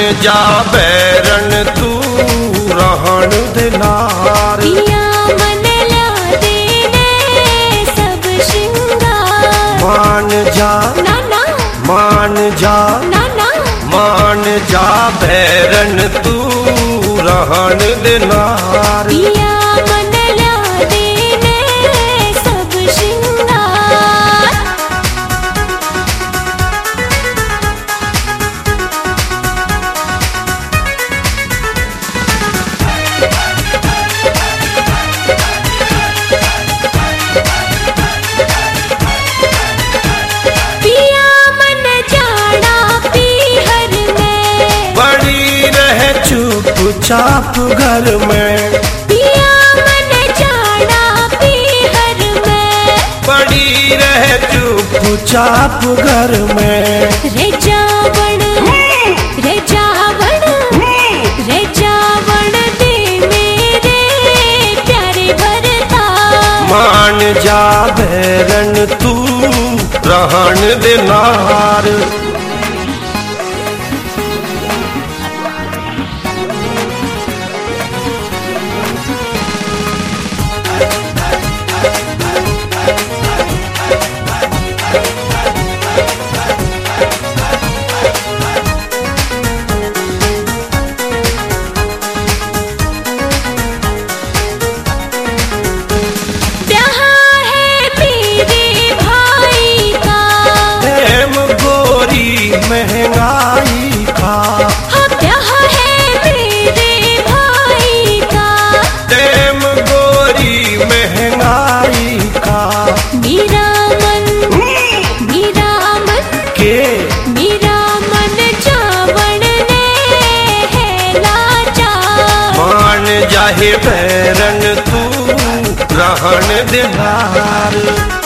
जा बैरन तू रहन दे नार। पिया मन ला देने सब श्रृंगार। मान जा नाना मान जा नाना मान जा बैरन तू रहन दे नार। पिया मन ला देने सब श्रृंगार। पिया मन जाना पीहर में। बड़ी रहे चुपचाप घर में। पिया मन जाना पीहर में। बड़ी रहे चुपचाप घर में। रे जावण रे जावण रे जावण दे मेरे प्यारे भरता। मान जा बैरन तू रहन दे नार। ब्याह है मेरे भाई का। प्रेम गोरी महंगाई का। हाँ ब्याह है मेरे भाई का। प्रेम गोरी महंगाई का। मेरा मन के मेरा मन जावण ने है लाचार। मान जाहे बैरन तू रहन दे नार।